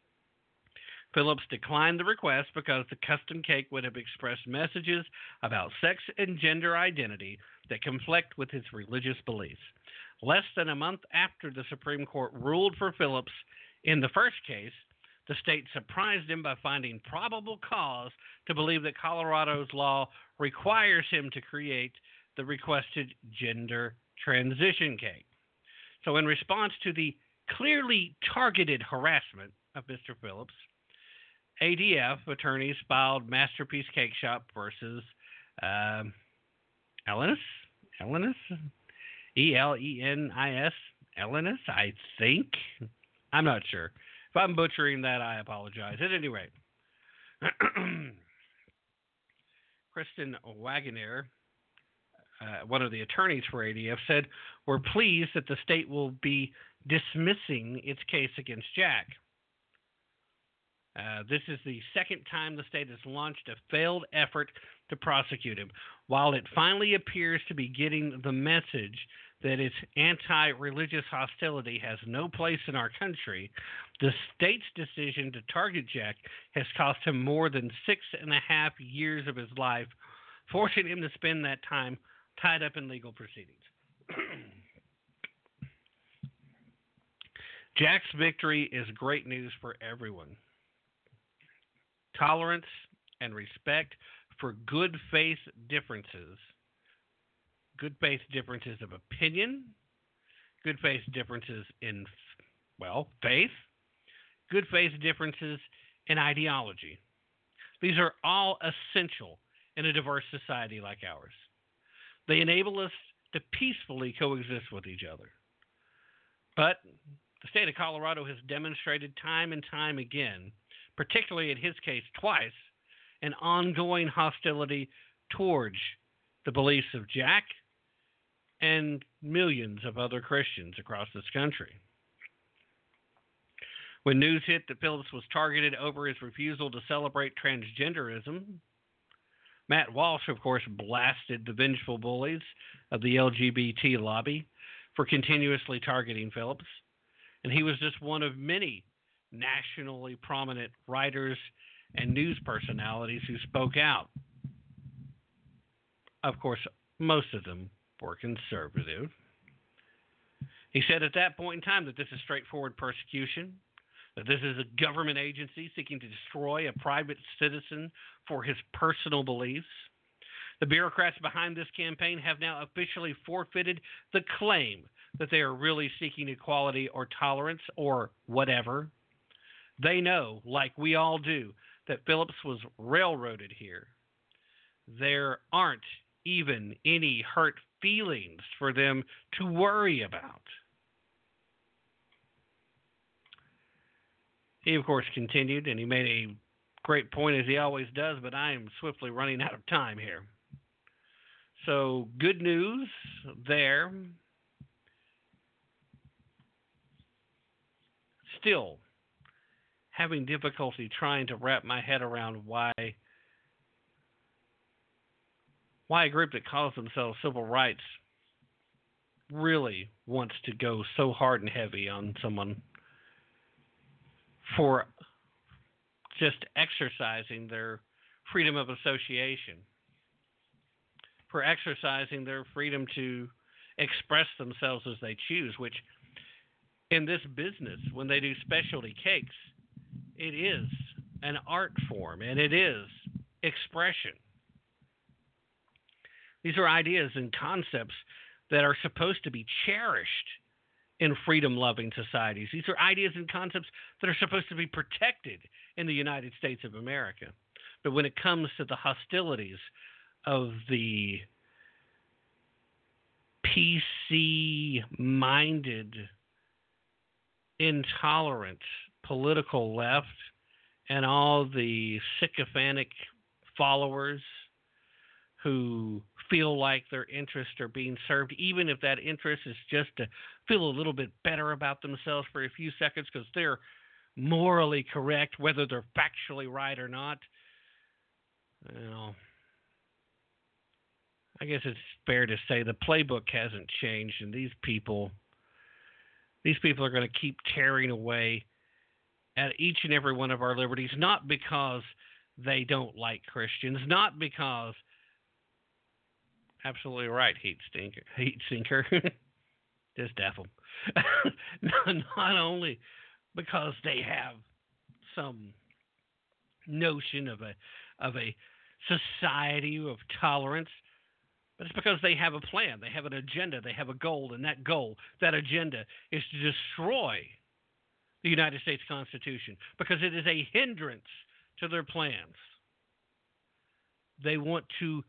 Phillips declined the request because the custom cake would have expressed messages about sex and gender identity that conflict with his religious beliefs. Less than a month after the Supreme Court ruled for Phillips in the first case, the state surprised him by finding probable cause to believe that Colorado's law requires him to create the requested gender transition cake. So in response to the clearly targeted harassment of Mister Phillips, A D F attorneys filed Masterpiece Cake Shop versus um, Elenis, Elenis, E L E N I S, Elenis, I think. I'm not sure. If I'm butchering that, I apologize. At any rate, Kristen Wagoner, uh, one of the attorneys for A D F, said, "We're pleased that the state will be dismissing its case against Jack. Uh, this is the second time the state has launched a failed effort to prosecute him. While it finally appears to be getting the message that its anti-religious hostility has no place in our country, the state's decision to target Jack has cost him more than six and a half years of his life, forcing him to spend that time tied up in legal proceedings." Jack's victory is great news for everyone. Tolerance and respect for good faith differences, good faith differences of opinion, good faith differences in, well, faith, good faith differences in ideology. These are all essential in a diverse society like ours. They enable us to peacefully coexist with each other. But the state of Colorado has demonstrated time and time again, particularly in his case twice, an ongoing hostility towards the beliefs of Jack and millions of other Christians across this country. When news hit that Phillips was targeted over his refusal to celebrate transgenderism, Matt Walsh, of course, blasted the vengeful bullies of the L G B T lobby for continuously targeting Phillips. And he was just one of many nationally prominent writers and news personalities who spoke out. Of course, most of them were conservative. He said at that point in time that this is straightforward persecution, that this is a government agency seeking to destroy a private citizen for his personal beliefs. The bureaucrats behind this campaign have now officially forfeited the claim that they are really seeking equality or tolerance or whatever. They know, like we all do, that Phillips was railroaded here. There aren't even any hurt feelings for them to worry about. He, of course, continued, and he made a great point, as he always does, but I am swiftly running out of time here. So, good news there. Still having difficulty trying to wrap my head around why why a group that calls themselves civil rights really wants to go so hard and heavy on someone for just exercising their freedom of association, for exercising their freedom to express themselves as they choose, which in this business, when they do specialty cakes, it is an art form and it is expression. These are ideas and concepts that are supposed to be cherished in freedom-loving societies. These are ideas and concepts that are supposed to be protected in the United States of America. But when it comes to the hostilities of the P C-minded, intolerant political left and all the sycophantic followers who feel like their interests are being served, even if that interest is just to feel a little bit better about themselves for a few seconds because they're morally correct, whether they're factually right or not. You know, I guess it's fair to say the playbook hasn't changed, and these people, these people are going to keep tearing away at each and every one of our liberties, not because they don't like Christians, not because absolutely right, heat stinker, heat sinker, just deaf them. Not only because they have some notion of a of a society of tolerance, but it's because they have a plan, they have an agenda, they have a goal, and that goal, that agenda, is to destroy the United States Constitution because it is a hindrance to their plans. They want to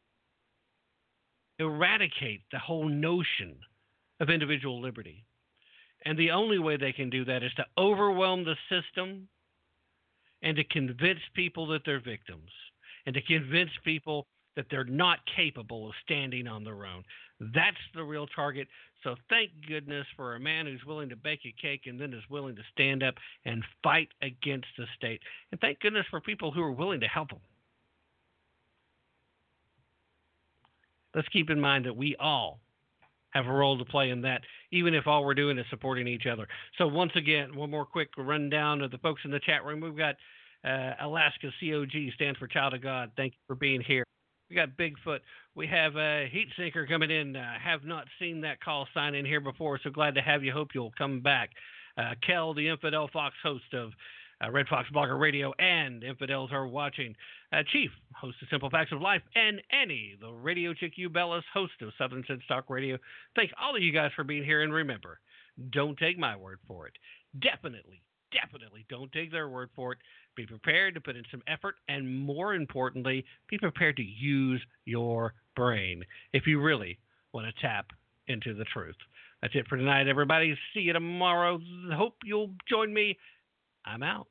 eradicate the whole notion of individual liberty. And the only way they can do that is to overwhelm the system and to convince people that they're victims and to convince people that they're not capable of standing on their own. That's the real target. So thank goodness for a man who's willing to bake a cake and then is willing to stand up and fight against the state. And thank goodness for people who are willing to help him. Let's keep in mind that we all have a role to play in that, even if all we're doing is supporting each other. So once again, one more quick rundown of the folks in the chat room. We've got uh, Alaska C O G, stands for Child of God. Thank you for being here. We got Bigfoot. We have a Heat Sinker coming in. Uh, have not seen that call sign in here before, so glad to have you. Hope you'll come back. Uh, Kel, the Infidel Fox, host of Uh, Red Fox Blogger Radio, and Infidels Are Watching. Uh, Chief, host of Simple Facts of Life, and Annie, the Radio Chick U Bellas, host of Southern Sense Talk Radio. Thank all of you guys for being here, and remember, don't take my word for it. Definitely, definitely don't take their word for it. Be prepared to put in some effort, and more importantly, be prepared to use your brain if you really want to tap into the truth. That's it for tonight, everybody. See you tomorrow. Hope you'll join me. I'm out.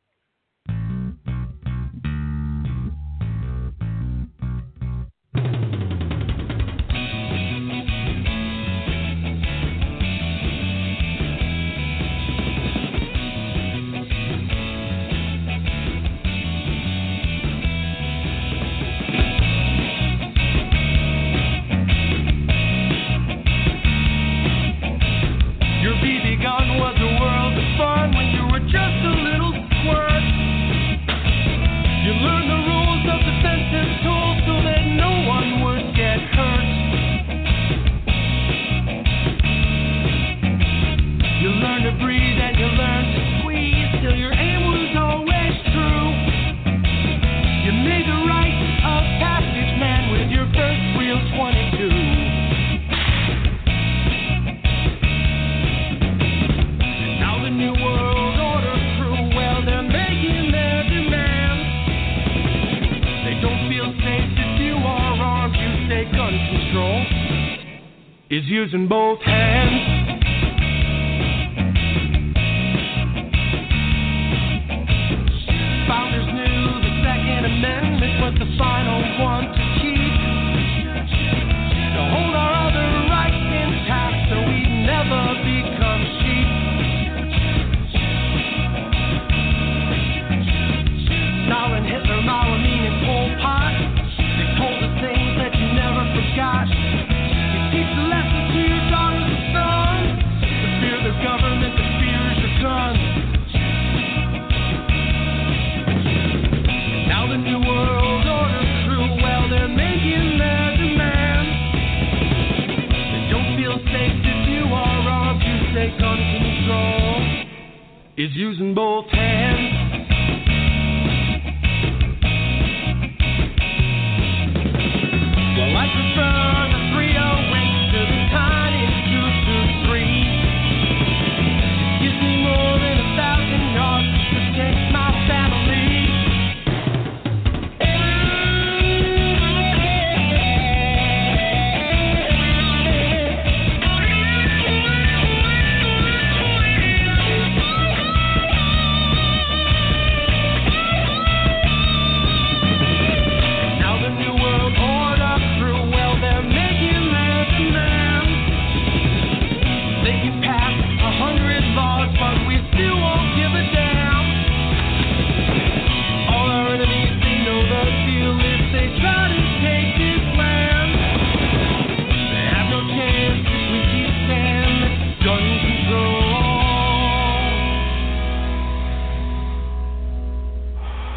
Your B B gun was a world of fun when you were just a little squirt. You learned the rules of defensive tools so that no one would get hurt. is using both hands. Founders knew the Second Amendment was the final one to keep, to hold our other rights intact so we never become sheep. Stalin, Hitler, Mao, Amin, and Pol Pot, they told us things that you never forgot. You teach the lesson to your daughters and sons, the fear of the government, the fears of guns. Now the New World Order crew, well, they're making their demands. They don't feel safe to do our wrong, to say gun control is using both hands. Well, I prefer the three oh eight to the tiny two two three. It gives me more than a thousand yards to protect my family. Now the New World Order crew, well, they're making their demands. They can pass a hundred laws, but we still won't give a damn. All our enemies, they know the deal if they try to take this land. They have no chance if we keep standing gun control.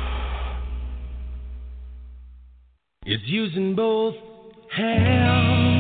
It's using both hands.